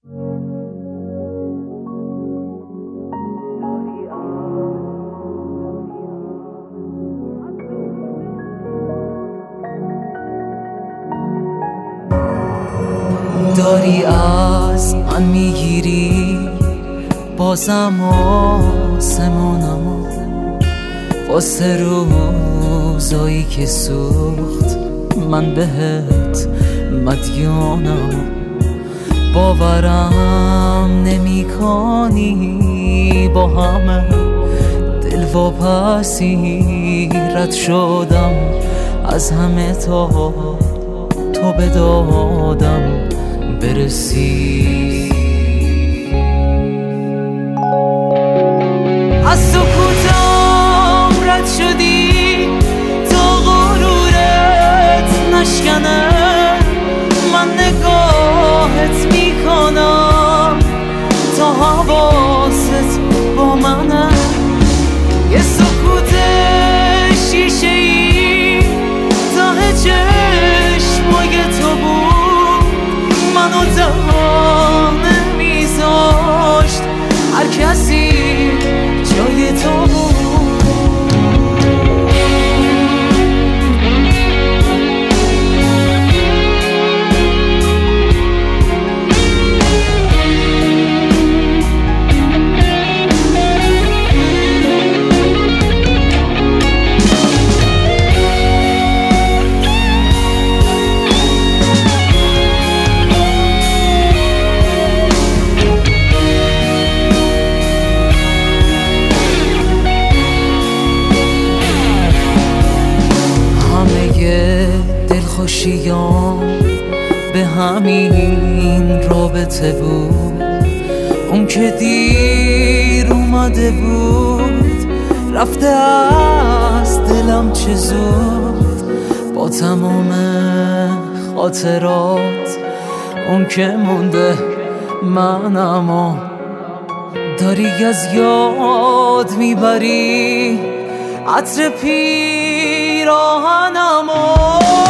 داری از من میگیری بازم آسمانمو واسه روزایی که سوخت من بهت مدیونم. باورم نمی کنی با همه دل واپسی رد شدم از همه تا تو به دادم برسی. از سکوتم رد شدی تا غرورت نشکنه، من نگاهت میکنم تا حواست با منه. یه سکوت شیشه‌ای ته چشمای تو بود، منو تنها نمیذاشت هر کسی جای تو بود. دلخوشیام به همین رابطه بود، اون که دیر اومده بود رفته از دلم چه زود. با تمام خاطرات اون که مونده منم، داری از یاد میبری عطر پیراهنمو.